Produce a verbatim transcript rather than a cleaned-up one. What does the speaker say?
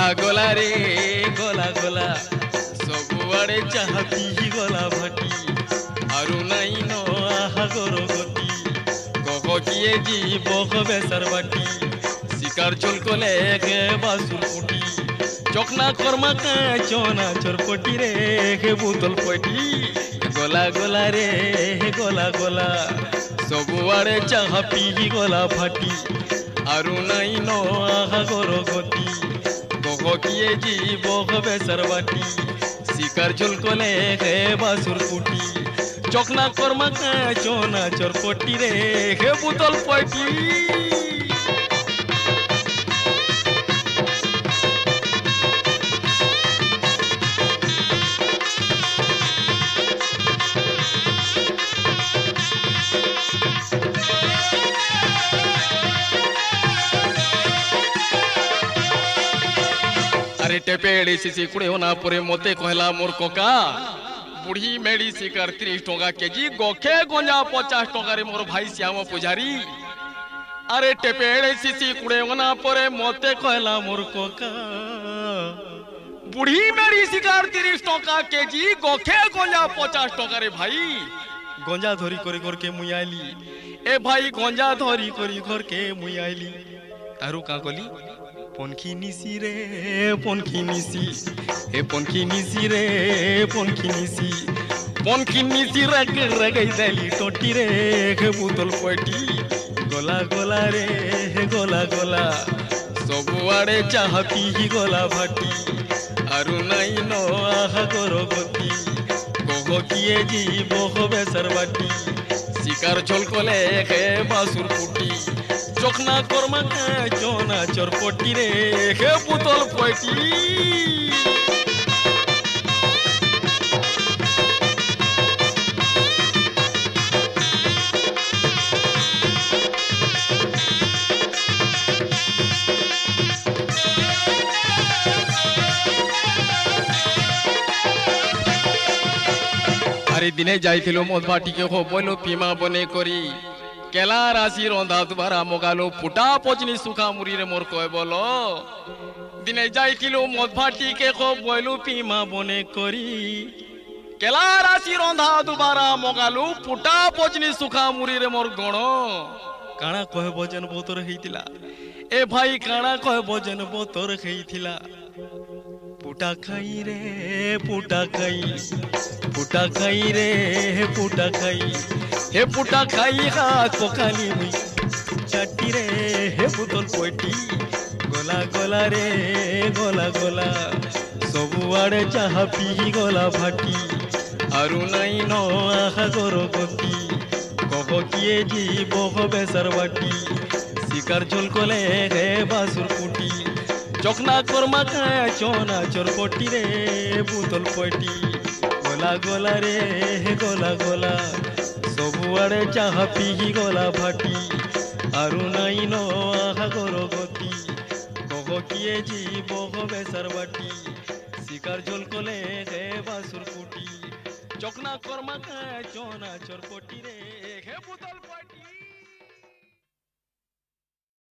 गोला गोला रे गोला गोला सबुआड़े चाहा पी गोला भाटी आरु नाई नो आहा गोरो गति कह किए जीव बेसार बाटी शिकार चल कोले गे बासुर पुटी चकना कर्मा का चना चरपटी रे गे बुतल पटी गोला गोला रे गोला गोला सबुआड़े चाहा पी गोला भाटी आरु नाई नो आहा गोरो गति कह किए जीव बेसार बाटी शिकार चल कोले गे बासुर पुटी चकना कर्मा का चना चरपटी रे गे बुतल पटी। अरे टेपेड़ी सीसी कुड़े होना पुरे मोते कहला मोर कोका बुढ़ी मेड़ी शिकार तीस टका केजी गोखे गंजा पचास टका रे मोर भाई श्याम पुजारी अरे टेपेड़े सीसी कुड़े होना पुरे मोते कहला मोर कोका बुढ़ी मेड़ी शिकार तीस टका केजी गोखे गंजा पचास टका रे भाई गंजा धरी करी घर के मुई आइली ए भाई गंजा धरी करी घर के मुई आइली तारू का गली पनखी निसी रे पनखी निसी हे पनखी निसी रे पनखी निसी पनखी निसी रग रगई दली टोटी रे हे बुतल पटी गोला गोला रे हे गोला गोला सबुआड़े चाहा पी गोला भाटी आरु नाई नो आहा गोरो गति कह किए जीव बेसार बाटी शिकार चल कोले गे बासुर पुटी चकना कर्मा का चना चरपटी रे गे बुतल पटी। अरे दिने जाइथिलो मोद बाटी के हो बोलो पीमा बने करी केला राशि रंधा दुबारा मगालो फुटा पचनी सुखा मुरी रे मोर कय बोलो दिने जाइथिलो मोद भाटी के खो बोलू पीमा बने करी केला राशि रंधा दुबारा मगालो फुटा पचनी सुखा मुरी रे मोर गणो काना कह भजन बोतर हेतिला ए भाई काना कह भजन बोतर हेतिला पुटा खाई रे पुटा खाई पुटा खाई रे पुटा खाई हे पुटा खाई हाथ पखाली मुई चाटी रे हे बुतल पटी गोला गोला रे गोला गोला सबुआड़े चाहा पी गोला भाटी आरु नाई नो आहा गोरो गति कह किए जीव बेसार बाटी शिकार चल कोले गे बासुर पुटी चकना कर्मा का चना चरपटी रे बुतल पटी गोला गोला रे गोला गोला सबुआड़े चाहा पी गोला भाटी आरु नाई नो आहा गोरो गति कह किए जीव बेसार बाटी शिकार चल कोले गे बासुर पुटी चकना कर्मा का चना चरपटी रे गे बुतल पटी।